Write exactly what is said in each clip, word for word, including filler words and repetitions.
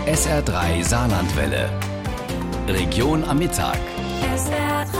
S R drei Saarlandwelle. Region am Mittag. S R drei.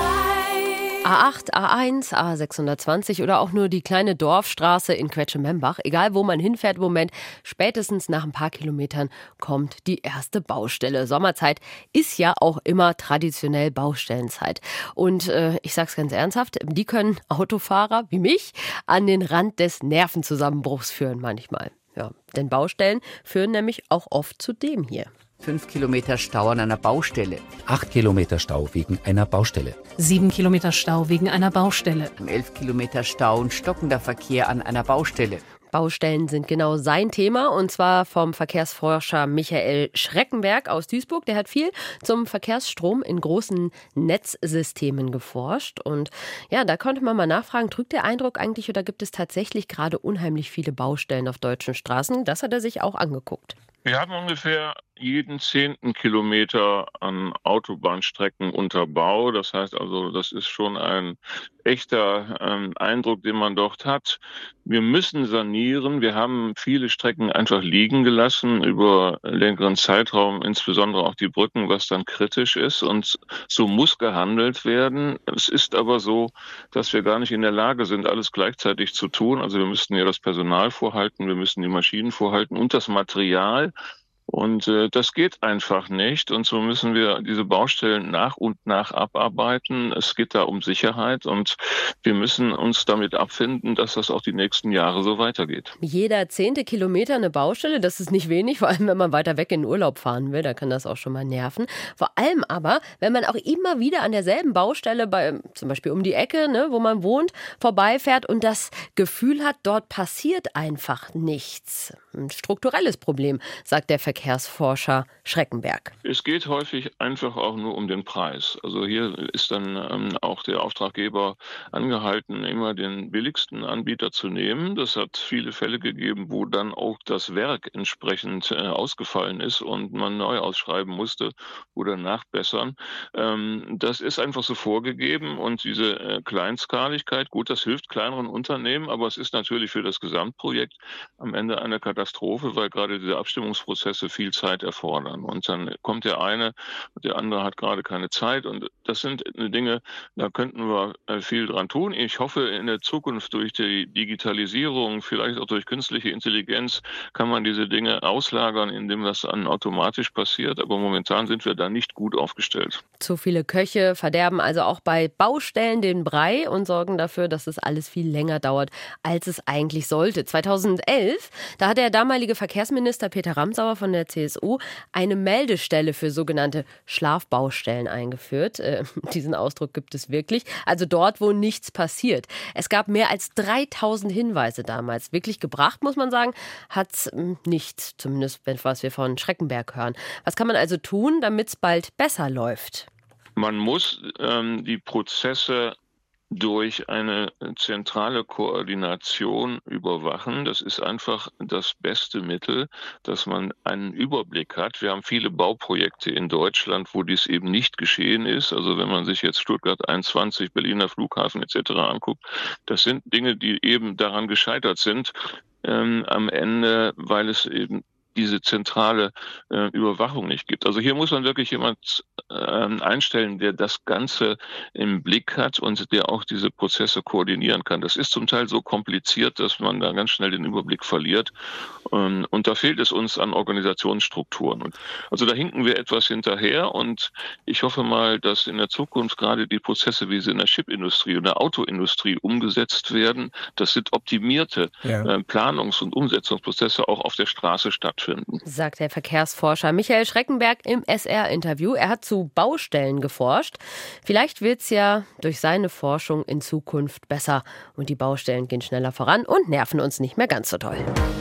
A acht, A eins, A sechshundertzwanzig oder auch nur die kleine Dorfstraße in Quetschemembach. Egal, wo man hinfährt im Moment, spätestens nach ein paar Kilometern kommt die erste Baustelle. Sommerzeit ist ja auch immer traditionell Baustellenzeit. Und äh, ich sag's ganz ernsthaft, die können Autofahrer wie mich an den Rand des Nervenzusammenbruchs führen manchmal. Ja, denn Baustellen führen nämlich auch oft zu dem hier. Fünf Kilometer Stau an einer Baustelle. Acht Kilometer Stau wegen einer Baustelle. Sieben Kilometer Stau wegen einer Baustelle. Elf Kilometer Stau und stockender Verkehr an einer Baustelle. Baustellen sind genau sein Thema, und zwar vom Verkehrsforscher Michael Schreckenberg aus Duisburg. Der hat viel zum Verkehrsstrom in großen Netzsystemen geforscht. Und ja, da konnte man mal nachfragen, trügt der Eindruck eigentlich, oder gibt es tatsächlich gerade unheimlich viele Baustellen auf deutschen Straßen? Das hat er sich auch angeguckt. Wir haben ungefähr jeden zehnten Kilometer an Autobahnstrecken unter Bau. Das heißt also, das ist schon ein echter ähm, Eindruck, den man dort hat. Wir müssen sanieren. Wir haben viele Strecken einfach liegen gelassen über längeren Zeitraum, insbesondere auch die Brücken, was dann kritisch ist. Und so muss gehandelt werden. Es ist aber so, dass wir gar nicht in der Lage sind, alles gleichzeitig zu tun. Also wir müssten ja das Personal vorhalten, wir müssen die Maschinen vorhalten und das Material. Und äh, das geht einfach nicht. Und so müssen wir diese Baustellen nach und nach abarbeiten. Es geht da um Sicherheit und wir müssen uns damit abfinden, dass das auch die nächsten Jahre so weitergeht. Jeder zehnte Kilometer eine Baustelle, das ist nicht wenig, vor allem wenn man weiter weg in den Urlaub fahren will, da kann das auch schon mal nerven. Vor allem aber, wenn man auch immer wieder an derselben Baustelle, bei, zum Beispiel um die Ecke, ne, wo man wohnt, vorbeifährt und das Gefühl hat, dort passiert einfach nichts. Ein strukturelles Problem, sagt der Verkehrsforscher Schreckenberg. Es geht häufig einfach auch nur um den Preis. Also hier ist dann ähm, auch der Auftraggeber angehalten, immer den billigsten Anbieter zu nehmen. Das hat viele Fälle gegeben, wo dann auch das Werk entsprechend äh, ausgefallen ist und man neu ausschreiben musste oder nachbessern. Ähm, das ist einfach so vorgegeben und diese äh, Kleinskaligkeit, gut, das hilft kleineren Unternehmen, aber es ist natürlich für das Gesamtprojekt am Ende eine Katastrophe. Katastrophe, weil gerade diese Abstimmungsprozesse viel Zeit erfordern. Und dann kommt der eine, der andere hat gerade keine Zeit. Und das sind Dinge, da könnten wir viel dran tun. Ich hoffe, in der Zukunft durch die Digitalisierung, vielleicht auch durch künstliche Intelligenz, kann man diese Dinge auslagern, indem das dann automatisch passiert. Aber momentan sind wir da nicht gut aufgestellt. Zu viele Köche verderben also auch bei Baustellen den Brei und sorgen dafür, dass es alles viel länger dauert, als es eigentlich sollte. zweitausendelf, da hat der damalige Verkehrsminister Peter Ramsauer von der C S U eine Meldestelle für sogenannte Schlafbaustellen eingeführt. Äh, diesen Ausdruck gibt es wirklich. Also dort, wo nichts passiert. Es gab mehr als dreitausend Hinweise damals. Wirklich gebracht, muss man sagen, hat es nicht. Zumindest, was wir von Schreckenberg hören. Was kann man also tun, damit es bald besser läuft? Man muss ähm, die Prozesse durch eine zentrale Koordination überwachen. Das ist einfach das beste Mittel, dass man einen Überblick hat. Wir haben viele Bauprojekte in Deutschland, wo dies eben nicht geschehen ist. Also wenn man sich jetzt Stuttgart einundzwanzig, Berliner Flughafen et cetera anguckt, das sind Dinge, die eben daran gescheitert sind, ähm, am Ende, weil es eben diese zentrale äh, Überwachung nicht gibt. Also hier muss man wirklich jemand äh, einstellen, der das Ganze im Blick hat und der auch diese Prozesse koordinieren kann. Das ist zum Teil so kompliziert, dass man da ganz schnell den Überblick verliert. Ähm, und da fehlt es uns an Organisationsstrukturen. Und also da hinken wir etwas hinterher und ich hoffe mal, dass in der Zukunft gerade die Prozesse, wie sie in der Chipindustrie und der Autoindustrie umgesetzt werden, das sind optimierte ja. äh, Planungs- und Umsetzungsprozesse auch auf der Straße stattfinden. Sagt der Verkehrsforscher Michael Schreckenberg im S R-Interview. Er hat zu Baustellen geforscht. Vielleicht wird es ja durch seine Forschung in Zukunft besser und die Baustellen gehen schneller voran und nerven uns nicht mehr ganz so doll.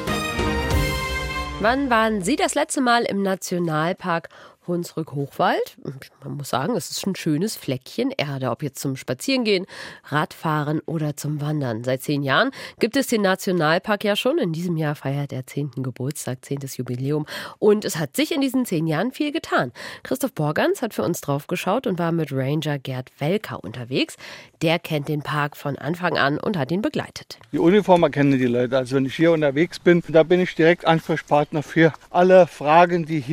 Wann waren Sie das letzte Mal im Nationalpark Hunsrück-Hochwald? Man muss sagen, es ist ein schönes Fleckchen Erde, ob jetzt zum Spazierengehen, Radfahren oder zum Wandern. Seit zehn Jahren gibt es den Nationalpark ja schon. In diesem Jahr feiert er zehnten Geburtstag, zehntes Jubiläum. Und es hat sich in diesen zehn Jahren viel getan. Christoph Borgans hat für uns drauf geschaut und war mit Ranger Gerd Welker unterwegs. Der kennt den Park von Anfang an und hat ihn begleitet. Die Uniform erkennen die Leute. Also wenn ich hier unterwegs bin, da bin ich direkt Ansprechpartner für alle Fragen, die hier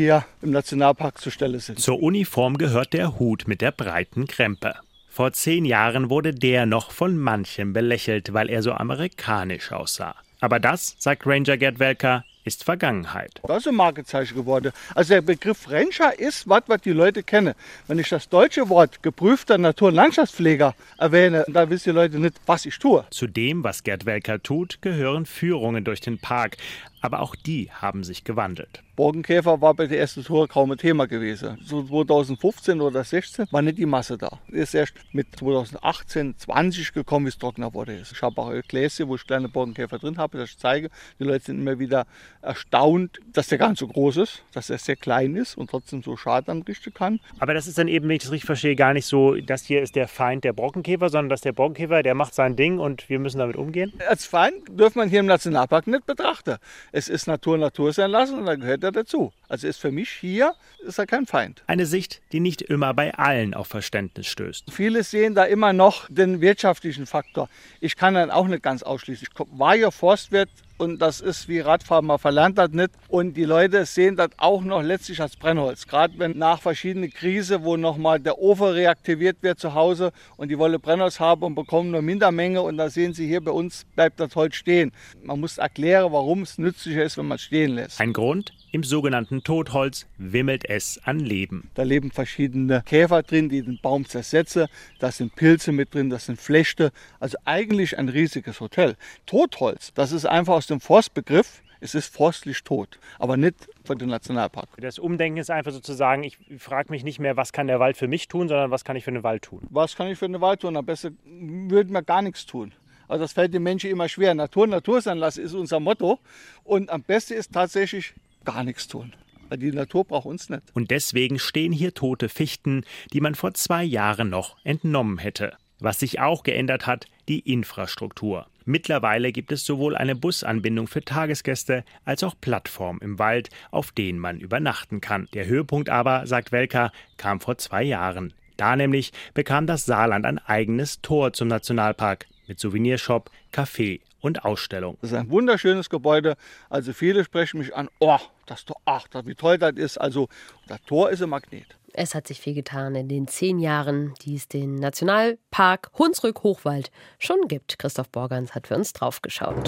im Nationalpark zur Stelle sind. Zur Uniform gehört der Hut mit der breiten Krempe. Vor zehn Jahren wurde der noch von manchem belächelt, weil er so amerikanisch aussah. Aber das, sagt Ranger Gerd Welker, ist Vergangenheit. Das ist ein Markenzeichen geworden. Also der Begriff Ranger ist was, was die Leute kennen. Wenn ich das deutsche Wort geprüfter Natur- und Landschaftspfleger erwähne, dann wissen die Leute nicht, was ich tue. Zu dem, was Gerd Welker tut, gehören Führungen durch den Park. Aber auch die haben sich gewandelt. Borkenkäfer war bei der ersten Tour kaum ein Thema gewesen. So zweitausendfünfzehn oder sechzehn war nicht die Masse da. Ist erst mit zweitausendachtzehn, zwanzig gekommen, wie es trockener wurde. Ich habe auch ein Gläschen, wo ich kleine Borkenkäfer drin habe, das ich zeige. Die Leute sind immer wieder erstaunt, dass der gar nicht so groß ist, dass er sehr klein ist und trotzdem so Schaden anrichten kann. Aber das ist dann eben, wenn ich das richtig verstehe, gar nicht so, das hier ist der Feind der Borkenkäfer, sondern dass der Borkenkäfer, der macht sein Ding und wir müssen damit umgehen? Als Feind dürfen man hier im Nationalpark nicht betrachten. Es ist Natur Natur sein lassen und da gehört er dazu. Also ist für mich hier, ist er kein Feind. Eine Sicht, die nicht immer bei allen auf Verständnis stößt. Viele sehen da immer noch den wirtschaftlichen Faktor. Ich kann dann auch nicht ganz ausschließen. Ich war ja Forstwirt und das ist wie Radfahren, man verlernt das nicht. Und die Leute sehen das auch noch letztlich als Brennholz. Gerade wenn nach verschiedenen Krisen, wo nochmal der Ofen reaktiviert wird zu Hause und die wollen Brennholz haben und bekommen nur Mindermenge und da sehen sie hier bei uns bleibt das Holz stehen. Man muss erklären, warum es nützlicher ist, wenn man es stehen lässt. Ein Grund? Im sogenannten Totholz wimmelt es an Leben. Da leben verschiedene Käfer drin, die den Baum zersetzen. Da sind Pilze mit drin, das sind Flechte. Also eigentlich ein riesiges Hotel. Totholz, das ist einfach aus dem Forstbegriff. Es ist forstlich tot, aber nicht für den Nationalpark. Das Umdenken ist einfach sozusagen, ich frage mich nicht mehr, was kann der Wald für mich tun, sondern was kann ich für den Wald tun. Was kann ich für den Wald tun? Am besten würden wir gar nichts tun. Also das fällt den Menschen immer schwer. Natur, Natur sein lassen ist unser Motto. Und am besten ist tatsächlich gar nichts tun. Weil die Natur braucht uns nicht. Und deswegen stehen hier tote Fichten, die man vor zwei Jahren noch entnommen hätte. Was sich auch geändert hat, die Infrastruktur. Mittlerweile gibt es sowohl eine Busanbindung für Tagesgäste als auch Plattformen im Wald, auf denen man übernachten kann. Der Höhepunkt aber, sagt Welker, kam vor zwei Jahren. Da nämlich bekam das Saarland ein eigenes Tor zum Nationalpark mit Souvenirshop, Café und Ausstellung. Das ist ein wunderschönes Gebäude. Also viele sprechen mich an, oh, das Tor, ach, wie toll das ist. Also das Tor ist ein Magnet. Es hat sich viel getan in den zehn Jahren, die es den Nationalpark Hunsrück-Hochwald schon gibt. Christoph Borgans hat für uns draufgeschaut.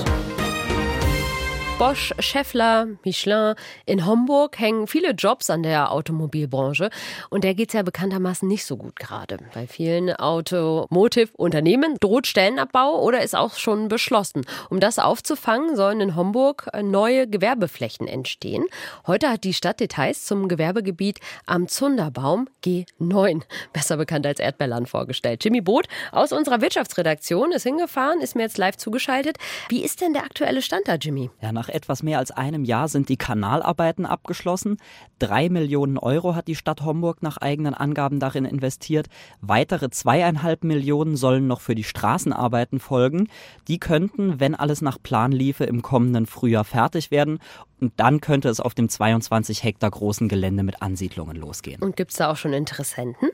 Bosch, Schaeffler, Michelin. In Homburg hängen viele Jobs an der Automobilbranche. Und der geht es ja bekanntermaßen nicht so gut gerade. Bei vielen Automotive-Unternehmen droht Stellenabbau oder ist auch schon beschlossen. Um das aufzufangen, sollen in Homburg neue Gewerbeflächen entstehen. Heute hat die Stadt Details zum Gewerbegebiet am Zunderbaum G neun, besser bekannt als Erdbeerland, vorgestellt. Jimmy Both aus unserer Wirtschaftsredaktion ist hingefahren, ist mir jetzt live zugeschaltet. Wie ist denn der aktuelle Stand da, Jimmy? Ja, nach etwas mehr als einem Jahr sind die Kanalarbeiten abgeschlossen. Drei Millionen Euro hat die Stadt Homburg nach eigenen Angaben darin investiert. Weitere zweieinhalb Millionen sollen noch für die Straßenarbeiten folgen. Die könnten, wenn alles nach Plan liefe, im kommenden Frühjahr fertig werden. Und dann könnte es auf dem zweiundzwanzig Hektar großen Gelände mit Ansiedlungen losgehen. Und gibt es da auch schon Interessenten?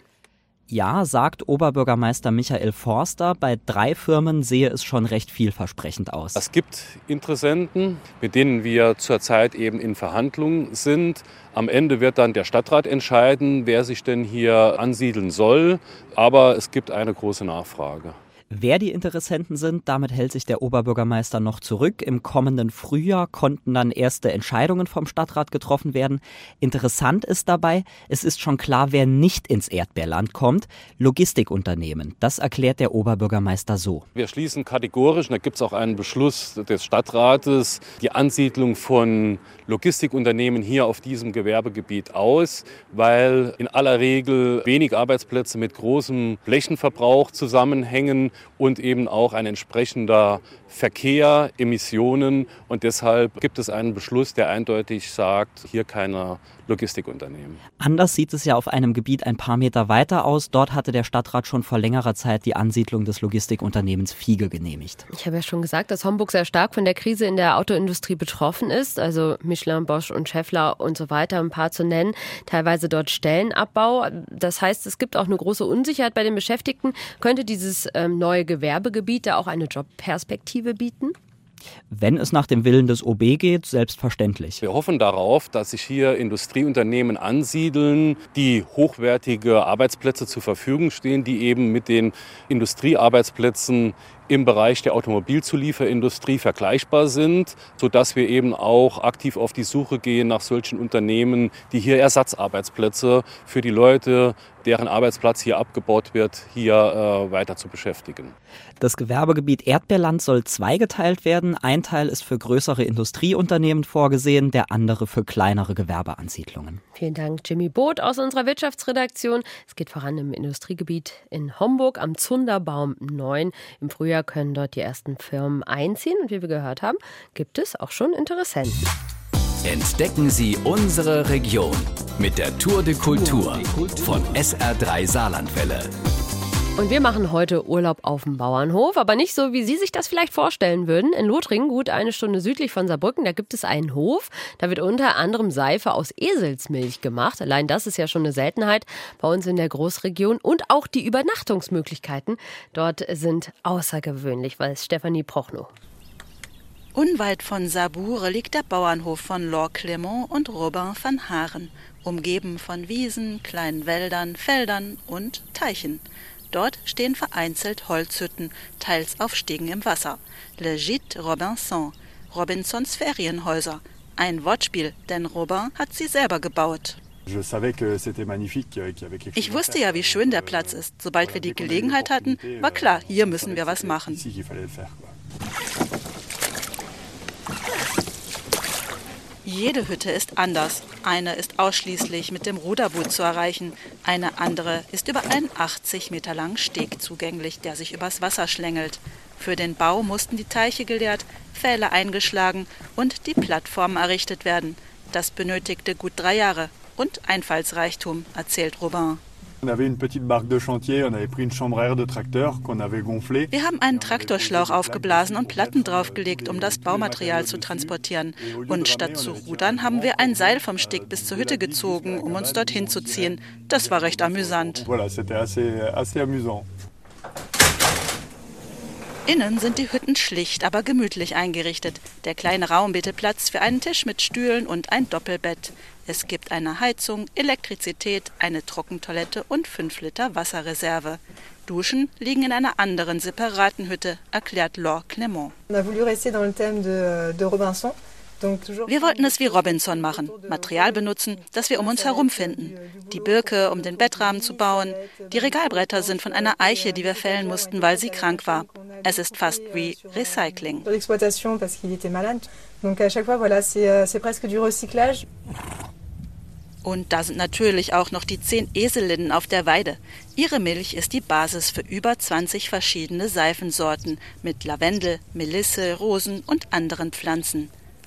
Ja, sagt Oberbürgermeister Michael Forster, bei drei Firmen sehe es schon recht vielversprechend aus. Es gibt Interessenten, mit denen wir zurzeit eben in Verhandlungen sind. Am Ende wird dann der Stadtrat entscheiden, wer sich denn hier ansiedeln soll. Aber es gibt eine große Nachfrage. Wer die Interessenten sind, damit hält sich der Oberbürgermeister noch zurück. Im kommenden Frühjahr konnten dann erste Entscheidungen vom Stadtrat getroffen werden. Interessant ist dabei, es ist schon klar, wer nicht ins Erdbeerland kommt. Logistikunternehmen. Das erklärt der Oberbürgermeister so. Wir schließen kategorisch, und da gibt es auch einen Beschluss des Stadtrates, die Ansiedlung von Logistikunternehmen hier auf diesem Gewerbegebiet aus, weil in aller Regel wenig Arbeitsplätze mit großem Flächenverbrauch zusammenhängen und eben auch ein entsprechender Verkehr, Emissionen. Und deshalb gibt es einen Beschluss, der eindeutig sagt, hier keine Logistikunternehmen. Anders sieht es ja auf einem Gebiet ein paar Meter weiter aus. Dort hatte der Stadtrat schon vor längerer Zeit die Ansiedlung des Logistikunternehmens Fiege genehmigt. Ich habe ja schon gesagt, dass Homburg sehr stark von der Krise in der Autoindustrie betroffen ist. Also Michelin, Bosch und Schaeffler und so weiter, ein paar zu nennen. Teilweise dort Stellenabbau. Das heißt, es gibt auch eine große Unsicherheit bei den Beschäftigten. Könnte dieses ähm, neue Gewerbegebiet da auch eine Jobperspektive bieten? Wenn es nach dem Willen des O B geht, selbstverständlich. Wir hoffen darauf, dass sich hier Industrieunternehmen ansiedeln, die hochwertige Arbeitsplätze zur Verfügung stehen, die eben mit den Industriearbeitsplätzen im Bereich der Automobilzulieferindustrie vergleichbar sind, sodass wir eben auch aktiv auf die Suche gehen nach solchen Unternehmen, die hier Ersatzarbeitsplätze für die Leute, deren Arbeitsplatz hier abgebaut wird, hier äh, weiter zu beschäftigen. Das Gewerbegebiet Erdbeerland soll zweigeteilt werden. Ein Teil ist für größere Industrieunternehmen vorgesehen, der andere für kleinere Gewerbeansiedlungen. Vielen Dank, Jimmy Boot aus unserer Wirtschaftsredaktion. Es geht voran im Industriegebiet in Homburg am Zunderbaum neun. Im Frühjahr können dort die ersten Firmen einziehen. Und wie wir gehört haben, gibt es auch schon Interessenten. Entdecken Sie unsere Region mit der Tour de Kultur von S R drei Saarlandwelle. Und wir machen heute Urlaub auf dem Bauernhof, aber nicht so, wie Sie sich das vielleicht vorstellen würden. In Lothringen, gut eine Stunde südlich von Saarbrücken, da gibt es einen Hof. Da wird unter anderem Seife aus Eselsmilch gemacht. Allein das ist ja schon eine Seltenheit bei uns in der Großregion. Und auch die Übernachtungsmöglichkeiten dort sind außergewöhnlich, weiß Stefanie Prochnow. Unweit von Saarburg liegt der Bauernhof von Laure Clément und Robin van Haren, umgeben von Wiesen, kleinen Wäldern, Feldern und Teichen. Dort stehen vereinzelt Holzhütten, teils auf Stegen im Wasser. Le Gîte Robinson, Robinsons Ferienhäuser. Ein Wortspiel, denn Robin hat sie selber gebaut. Ich wusste ja, wie schön der Platz ist. Sobald wir die Gelegenheit hatten, war klar, hier müssen wir was machen. Jede Hütte ist anders. Eine ist ausschließlich mit dem Ruderboot zu erreichen. Eine andere ist über einen achtzig Meter langen Steg zugänglich, der sich übers Wasser schlängelt. Für den Bau mussten die Teiche geleert, Pfähle eingeschlagen und die Plattformen errichtet werden. Das benötigte gut drei Jahre und Einfallsreichtum, erzählt Robin. Wir haben einen Traktorschlauch aufgeblasen und Platten draufgelegt, um das Baumaterial zu transportieren. Und statt zu rudern, haben wir ein Seil vom Steg bis zur Hütte gezogen, um uns dorthin zu ziehen. Das war recht amüsant. Innen sind die Hütten schlicht, aber gemütlich eingerichtet. Der kleine Raum bietet Platz für einen Tisch mit Stühlen und ein Doppelbett. Es gibt eine Heizung, Elektrizität, eine Trockentoilette und fünf Liter Wasserreserve. Duschen liegen in einer anderen separaten Hütte, erklärt Laure Clément. Wir wollten es wie Robinson machen, Material benutzen, das wir um uns herum finden. Die Birke, um den Bettrahmen zu bauen. Die Regalbretter sind von einer Eiche, die wir fällen mussten, weil sie krank war. Es ist fast wie Recycling. Und da sind natürlich auch noch die zehn Eselinnen auf der Weide. Ihre Milch ist die Basis für über zwanzig verschiedene Seifensorten mit Lavendel, Melisse, Rosen und anderen Pflanzen.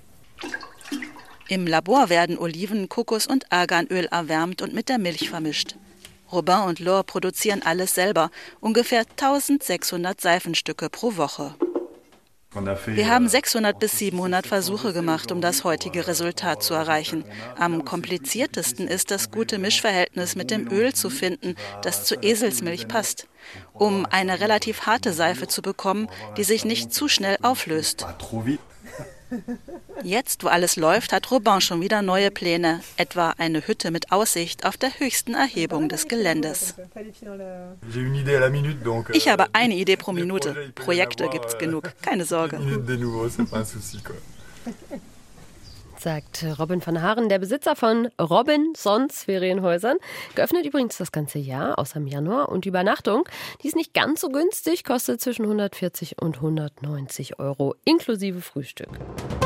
Im Labor werden Oliven, Kokos und Arganöl erwärmt und mit der Milch vermischt. Robin und Laure produzieren alles selber, ungefähr eintausendsechshundert Seifenstücke pro Woche. Wir haben sechshundert bis siebenhundert Versuche gemacht, um das heutige Resultat zu erreichen. Am kompliziertesten ist, das gute Mischverhältnis mit dem Öl zu finden, das zu Eselsmilch passt, um eine relativ harte Seife zu bekommen, die sich nicht zu schnell auflöst. Jetzt, wo alles läuft, hat Robin schon wieder neue Pläne, etwa eine Hütte mit Aussicht auf der höchsten Erhebung des Geländes. Ich habe eine Idee pro Minute. Projekte gibt's genug, keine Sorge. Sagt Robin van Haren, der Besitzer von Robinsons Ferienhäusern. Geöffnet übrigens das ganze Jahr, außer im Januar. Und die Übernachtung, die ist nicht ganz so günstig, kostet zwischen hundertvierzig und hundertneunzig Euro inklusive Frühstück.